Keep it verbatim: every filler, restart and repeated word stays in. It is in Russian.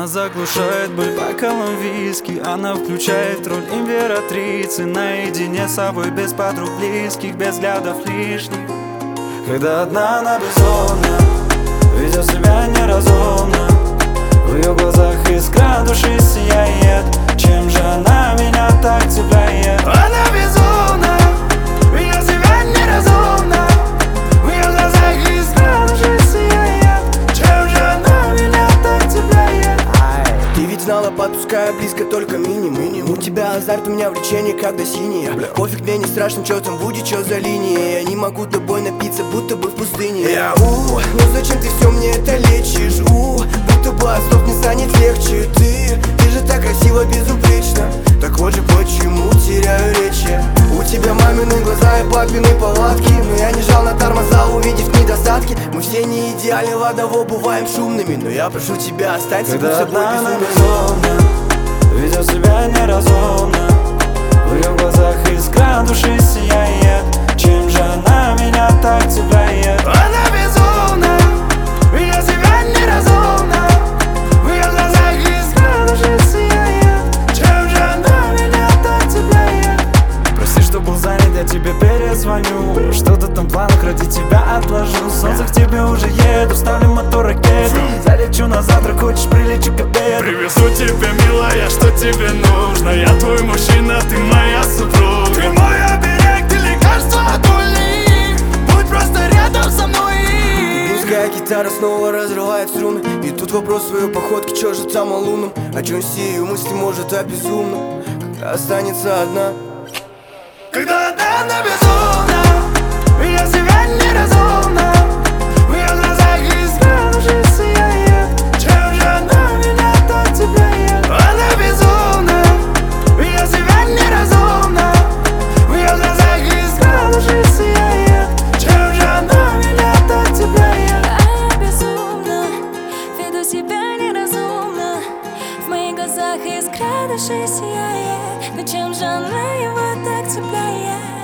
Она заглушает боль бокалом виски. Она включает роль императрицы. Наедине с собой, без подруг близких, без взглядов лишних. Когда одна она безумна, ведет себя неразумно. В ее глазах искра души сияет. Чем же она меня так цепляет? Она безумна, ведет себя неразумно. В ее глазах искра души сияет. Чем же она меня так цепляет? Ты ведь знала, подпуская близко только минимум. У тебя азарт, у меня влечение, когда синее. Пофиг, мне не страшно, чё там будет, чё за линия. Я не могу тобой напиться, будто бы в пустыне. Я у, ну зачем ты все мне это лечишь? У, будто бы от слов не станет легче. Ты, ты же так красиво, безупречно. Так вот же почему теряю речи. У тебя мамины глаза и папины палатки. Но я не жал на тормоза, увидев недостатки. Мы все не идеальны, ладно, бываем шумными. Но я прошу тебя, останься будь собой безумно. Ведет себя неразумно. В ее глазах искра души сияет. Чем же она меня так цепляет? Она безумна, ведет себя неразумно. В ее глазах искра души сияет. Чем же она меня так цепляет? Прости, что был занят, я тебе перезвоню. Что-то там в планах, ради тебя отложу. Солнце к тебе уже еду, ставлю мотор ракеты. Залечу на завтра, хочешь прилечу к обеду. Привезу тебя, милая, что тебе нужно. Я твой мужчина, ты моя супруга. Ты мой оберег, ты лекарство от боли. Будь просто рядом со мной. Пускай гитара снова разрывает струны. И тут вопрос своей походки, чё же там о лунном? О чем все ее мысли, может, о безумном? Когда останется одна. Когда она безумна, ведет себя неразумно. В ее глазах искра души сияет. Чем же она меня так цепляет? Она безумна, ведет себя неразумно. В ее глазах искра души сияет. Чем же она меня так цепляет? А я безумна, веду себя неразумно. В моих глазах искра души сияет. Но чем же она его так цепляет?